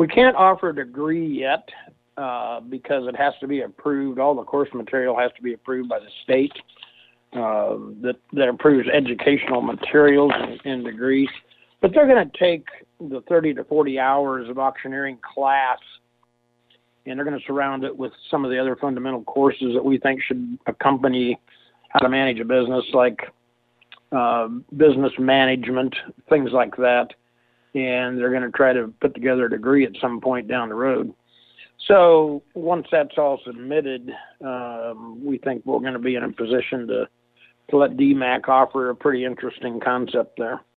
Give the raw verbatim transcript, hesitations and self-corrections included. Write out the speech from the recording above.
We can't offer a degree yet uh, because it has to be approved. All the course material has to be approved by the state uh, that, that approves educational materials and, and degrees. But they're going to take the thirty to forty hours of auctioneering class, and they're going to surround it with some of the other fundamental courses that we think should accompany how to manage a business, like uh, business management, things like that. And they're going to try to put together a degree at some point down the road. So once that's all submitted, um, we think we're going to be in a position to, to let D MAC offer a pretty interesting concept there.